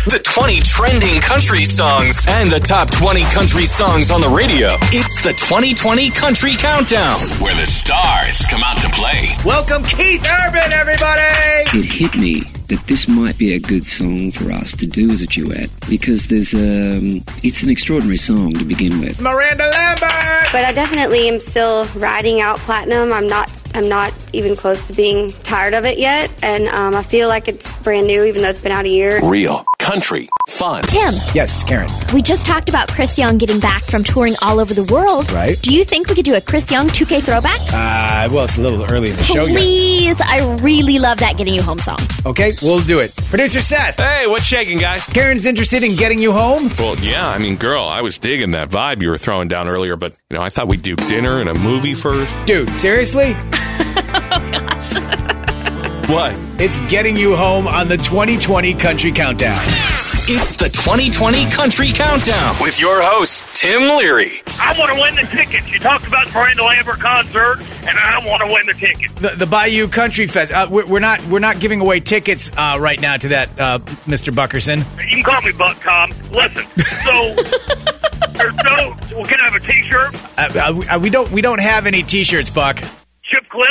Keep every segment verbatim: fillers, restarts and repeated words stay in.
the twenty trending country songs, and the top twenty country songs on the radio. It's the twenty twenty Country Countdown, where the stars come out to play. Welcome Keith Urban, everybody! It hit me that this might be a good song for us to do as a duet, because there's um, it's an extraordinary song to begin with. Miranda Lambert! But I definitely am still riding out platinum. I'm not I'm not even close to being tired of it yet, and um, I feel like it's brand new, even though it's been out a year. Real country fun. Tim. Yes, Karen. We just talked about Chris Young getting back from touring all over the world. Right. Do you think we could do a Chris Young two K throwback? Uh, well, it's a little early in the show yet. Please, I really love that Getting You Home song. Okay, we'll do it. Producer Seth. Hey, what's shaking, guys? Karen's interested in getting you home? Well, yeah, I mean, girl, I was digging that vibe you were throwing down earlier, but, you know, I thought we'd do dinner and a movie first. Dude, seriously? Oh, gosh. What? It's getting you home on the twenty twenty Country Countdown. It's the twenty twenty Country Countdown with your host, Tim Leary. I want to win the tickets. You talked about the Miranda Lambert concert, and I want to win the tickets. The, the Bayou Country Fest. Uh, we're, we're not we're not giving away tickets uh, right now to that, uh, Mister Buckerson. You can call me Buck Tom. Listen, so there's no. Well, can I have a T-shirt? Uh, uh, we don't we don't have any T-shirts, Buck. Chip clip.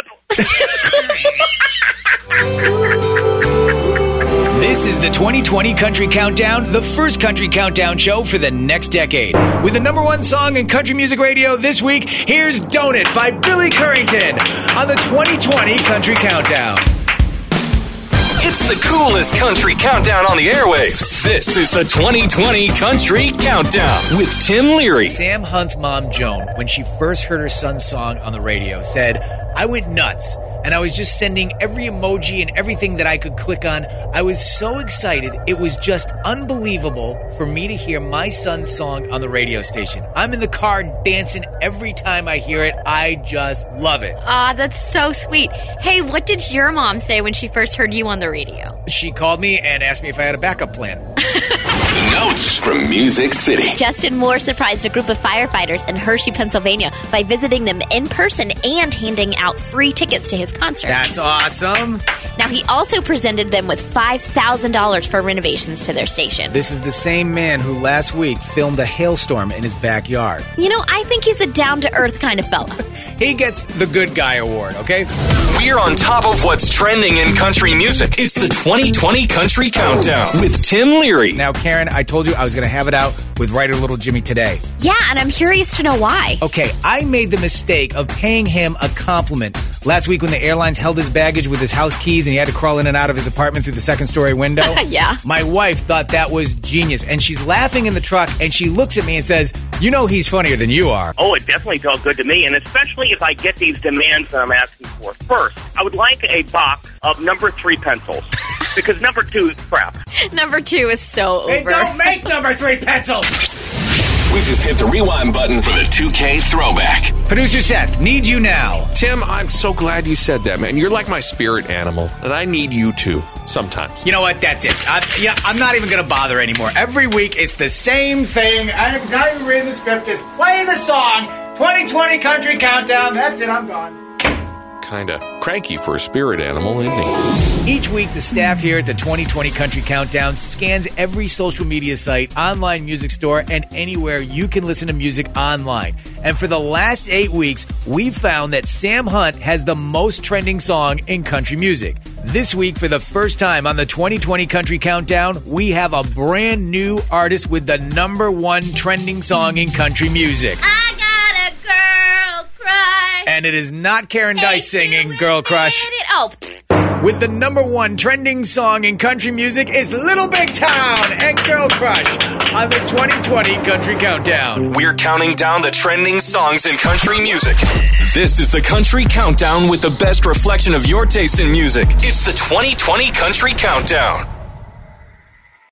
This is the twenty twenty Country Countdown, the first country countdown show for the next decade. With the number one song in country music radio this week, here's Don't It by Billy Currington on the twenty twenty Country Countdown. It's the coolest country countdown on the airwaves. This is the twenty twenty Country Countdown with Tim Leary. Sam Hunt's mom, Joan, when she first heard her son's song on the radio, said, "I went nuts. And I was just sending every emoji and everything that I could click on. I was so excited. It was just unbelievable for me to hear my son's song on the radio station. I'm in the car dancing every time I hear it. I just love it." Ah, that's so sweet. Hey, what did your mom say when she first heard you on the radio? She called me and asked me if I had a backup plan. The notes from Music City. Justin Moore surprised a group of firefighters in Hershey, Pennsylvania by visiting them in person and handing out free tickets to his concert. That's awesome. Now, he also presented them with five thousand dollars for renovations to their station. This is the same man who last week filmed a hailstorm in his backyard. You know, I think he's a down-to-earth kind of fella. He gets the good guy award, okay? We're on top of what's trending in country music. It's the twenty twenty Country Countdown with Tim Leary. Now, Karen, I told you I was going to have it out with writer Little Jimmy today. Yeah, and I'm curious to know why. Okay, I made the mistake of paying him a compliment last week when the airlines held his baggage with his house keys and he had to crawl in and out of his apartment through the second story window. Yeah. My wife thought that was genius, and she's laughing in the truck, and she looks at me and says, "You know he's funnier than you are." Oh, it definitely felt good to me, and especially if I get these demands that I'm asking for. First, I would like a box of number three pencils, because number two is crap. Number two is so over. They don't make number three pencils! We just hit the rewind button for the two K throwback. Producer Seth, need you now. Tim, I'm so glad you said that, man. You're like my spirit animal, and I need you too sometimes. You know what? That's it. I, yeah, I'm not even going to bother anymore. Every week, it's the same thing. I'm not even reading the script. Just play the song. twenty twenty Country Countdown. That's it. I'm gone. Kind of cranky for a spirit animal, isn't he? Each week, the staff here at the twenty twenty Country Countdown scans every social media site, online music store, and anywhere you can listen to music online. And for the last eight weeks, we've found that Sam Hunt has the most trending song in country music. This week, for the first time on the twenty twenty Country Countdown, we have a brand new artist with the number one trending song in country music. I got a girl crush. And it is not Karen Dice singing Girl Crush. It. Oh, With the number one trending song in country music is Little Big Town and Girl Crush on the twenty twenty Country Countdown. We're counting down the trending songs in country music. This is the Country Countdown with the best reflection of your taste in music. It's the twenty twenty Country Countdown.